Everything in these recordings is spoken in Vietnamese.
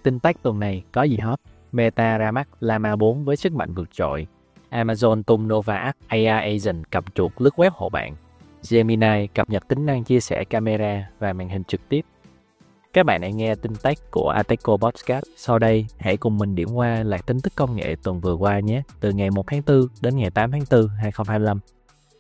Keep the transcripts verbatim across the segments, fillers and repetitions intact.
Tin tech tuần này có gì hot? Meta ra mắt Llama bốn với sức mạnh vượt trội. Amazon tung Nova a i Agent cầm chuột lướt web hộ bạn. Gemini cập nhật tính năng chia sẻ camera và màn hình trực tiếp. Các bạn đang nghe tin tech của Ateco Podcast. Sau đây, hãy cùng mình điểm qua loạt tin tức công nghệ tuần vừa qua nhé, từ ngày một tháng tư đến ngày tám tháng tư hai nghìn không trăm hai mươi lăm.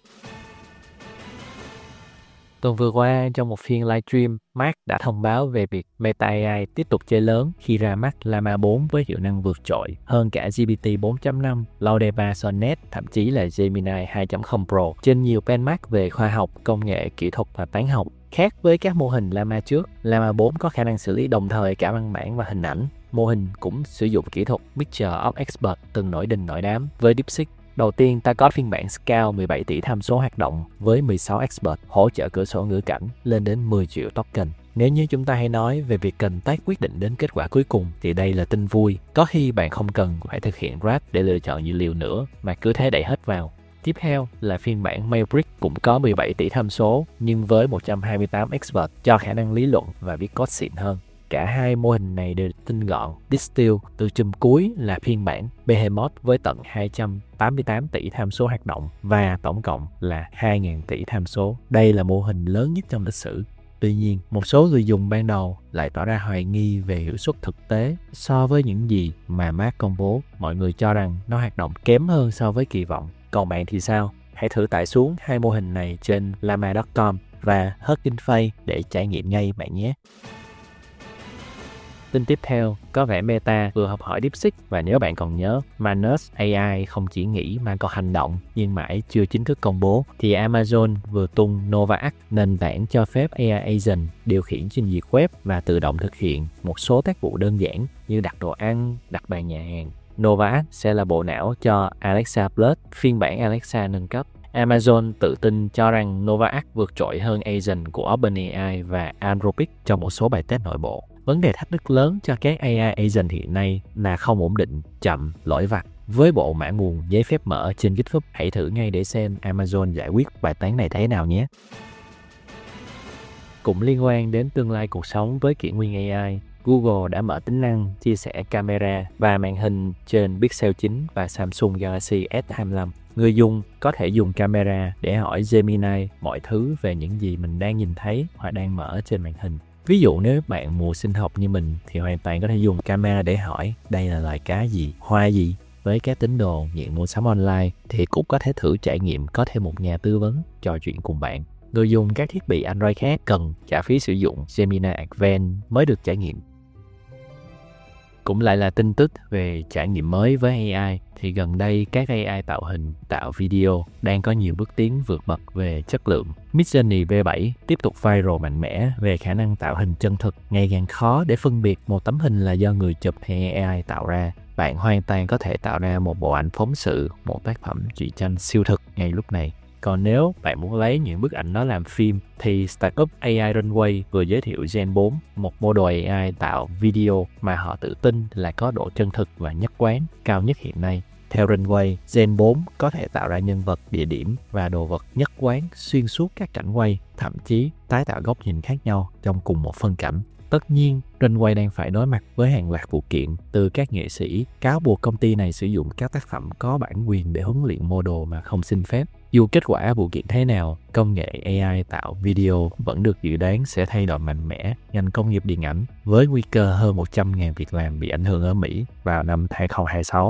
Tuần vừa qua, trong một phiên livestream, Mark đã thông báo về việc Meta a i tiếp tục chơi lớn khi ra mắt Llama bốn với hiệu năng vượt trội hơn cả giê pê tê bốn chấm năm, Claude ba Sonnet, thậm chí là Gemini hai chấm không Pro trên nhiều benchmark về khoa học, công nghệ, kỹ thuật và toán học. Khác với các mô hình Llama trước, Llama bốn có khả năng xử lý đồng thời cả văn bản và hình ảnh. Mô hình cũng sử dụng kỹ thuật Picture of Expert từng nổi đình nổi đám với DeepSeek. Đầu tiên, ta có phiên bản Scout mười bảy tỷ tham số hoạt động với mười sáu expert hỗ trợ cửa sổ ngữ cảnh lên đến mười triệu token. Nếu như chúng ta hay nói về việc cần tác quyết định đến kết quả cuối cùng thì đây là tin vui. Có khi bạn không cần phải thực hiện rap để lựa chọn dữ liệu nữa mà cứ thế đẩy hết vào. Tiếp theo là phiên bản Maverick cũng có mười bảy tỷ tham số nhưng với một trăm hai mươi tám expert cho khả năng lý luận và viết code xịn hơn. Cả hai mô hình này đều tinh gọn. Distill từ chùm cuối là phiên bản Behemoth với tận hai trăm tám mươi tám tỷ tham số hoạt động và tổng cộng là hai nghìn tỷ tham số. Đây là mô hình lớn nhất trong lịch sử. Tuy nhiên, một số người dùng ban đầu lại tỏ ra hoài nghi về hiệu suất thực tế so với những gì mà Mark công bố. Mọi người cho rằng nó hoạt động kém hơn so với kỳ vọng. Còn bạn thì sao? Hãy thử tải xuống hai mô hình này trên llama chấm com và Hugging Face để trải nghiệm ngay bạn nhé. Tin tiếp theo, có vẻ Meta vừa học hỏi DeepSeek và nếu bạn còn nhớ, Manus a i không chỉ nghĩ mà còn hành động nhưng mãi chưa chính thức công bố, thì Amazon vừa tung Nova a i, nền tảng cho phép a i Agent điều khiển trình duyệt web và tự động thực hiện một số tác vụ đơn giản như đặt đồ ăn, đặt bàn nhà hàng. Nova a i sẽ là bộ não cho Alexa Plus, phiên bản Alexa nâng cấp. Amazon tự tin cho rằng Nova a i vượt trội hơn Agent của OpenAI và Anthropic trong một số bài test nội bộ. Vấn đề thách thức lớn cho các a i Agent hiện nay là không ổn định, chậm, lỗi vặt. Với bộ mã nguồn giấy phép mở trên GitHub, hãy thử ngay để xem Amazon giải quyết bài toán này thế nào nhé. Cũng liên quan đến tương lai cuộc sống với kỷ nguyên a i, Google đã mở tính năng chia sẻ camera và màn hình trên Pixel chín và Samsung Galaxy S hai mươi lăm. Người dùng có thể dùng camera để hỏi Gemini mọi thứ về những gì mình đang nhìn thấy hoặc đang mở trên màn hình. Ví dụ nếu bạn mù sinh học như mình thì hoàn toàn có thể dùng camera để hỏi đây là loài cá gì, hoa gì. Với các tín đồ nghiện mua sắm online thì cũng có thể thử trải nghiệm có thêm một nhà tư vấn trò chuyện cùng bạn. Người dùng các thiết bị Android khác cần trả phí sử dụng Gemini Advanced mới được trải nghiệm. Cũng lại là tin tức về trải nghiệm mới với a i thì gần đây các a i tạo hình, tạo video đang có nhiều bước tiến vượt bậc về chất lượng. Midjourney V bảy tiếp tục viral mạnh mẽ về khả năng tạo hình chân thực, ngày càng khó để phân biệt một tấm hình là do người chụp hay a i tạo ra. Bạn hoàn toàn có thể tạo ra một bộ ảnh phóng sự, một tác phẩm truyện tranh siêu thực ngay lúc này. Còn nếu bạn muốn lấy những bức ảnh đó làm phim thì Startup a i Runway vừa giới thiệu Gen bốn, một model a i tạo video mà họ tự tin là có độ chân thực và nhất quán cao nhất hiện nay. Theo Runway, Gen bốn có thể tạo ra nhân vật, địa điểm và đồ vật nhất quán xuyên suốt các cảnh quay, thậm chí tái tạo góc nhìn khác nhau trong cùng một phân cảnh. Tất nhiên, Runway đang phải đối mặt với hàng loạt vụ kiện từ các nghệ sĩ cáo buộc công ty này sử dụng các tác phẩm có bản quyền để huấn luyện model mà không xin phép. Dù kết quả vụ kiện thế nào, công nghệ a i tạo video vẫn được dự đoán sẽ thay đổi mạnh mẽ ngành công nghiệp điện ảnh với nguy cơ hơn một trăm nghìn việc làm bị ảnh hưởng ở Mỹ vào năm hai không hai sáu.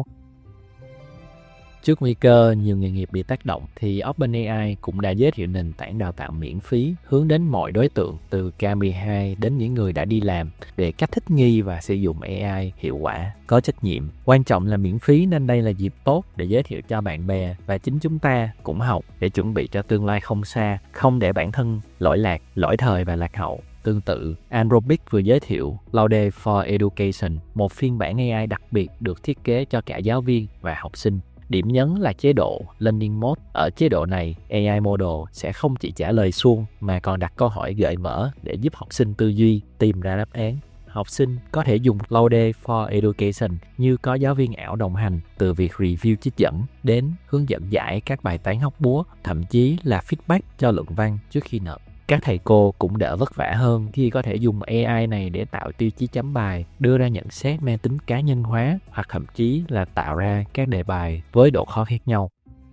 Trước nguy cơ nhiều nghề nghiệp bị tác động thì OpenAI cũng đã giới thiệu nền tảng đào tạo miễn phí hướng đến mọi đối tượng từ K mười hai đến những người đã đi làm về cách thích nghi và sử dụng a i hiệu quả, có trách nhiệm. Quan trọng là miễn phí nên đây là dịp tốt để giới thiệu cho bạn bè và chính chúng ta cũng học để chuẩn bị cho tương lai không xa, không để bản thân lỗi lạc, lỗi thời và lạc hậu. Tương tự, Anthropic vừa giới thiệu Claude for Education, một phiên bản a i đặc biệt được thiết kế cho cả giáo viên và học sinh. Điểm nhấn là chế độ Learning Mode. Ở chế độ này, a i model sẽ không chỉ trả lời suông mà còn đặt câu hỏi gợi mở để giúp học sinh tư duy, tìm ra đáp án. Học sinh có thể dùng Claude for Education như có giáo viên ảo đồng hành, từ việc review trích dẫn đến hướng dẫn giải các bài toán hóc búa, thậm chí là feedback cho luận văn trước khi nộp. Các thầy cô cũng đỡ vất vả hơn khi có thể dùng a i này để tạo tiêu chí chấm bài, đưa ra nhận xét mang tính cá nhân hóa hoặc thậm chí là tạo ra các đề bài với độ khó khác nhau.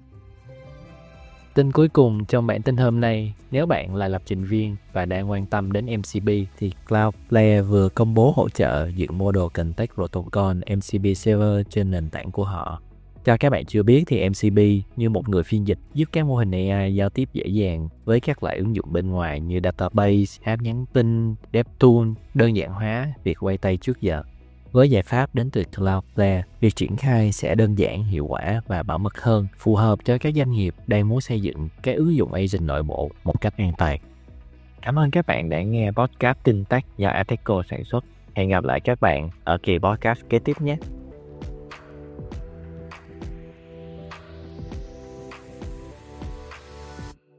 Tin cuối cùng trong bản tin hôm nay, nếu bạn là lập trình viên và đang quan tâm đến em xê bê thì Cloudflare vừa công bố hỗ trợ dựng Model Context Protocol em xê bê Server trên nền tảng của họ. Cho các bạn chưa biết thì em xê bê như một người phiên dịch giúp các mô hình a i giao tiếp dễ dàng với các loại ứng dụng bên ngoài như database, app nhắn tin, DevTool, đơn giản hóa việc quay tay trước giờ. Với giải pháp đến từ Cloudflare, việc triển khai sẽ đơn giản, hiệu quả và bảo mật hơn, phù hợp cho các doanh nghiệp đang muốn xây dựng các ứng dụng agent nội bộ một cách an toàn. Cảm ơn các bạn đã nghe podcast Tin Tech do Ateco sản xuất. Hẹn gặp lại các bạn ở kỳ podcast kế tiếp nhé.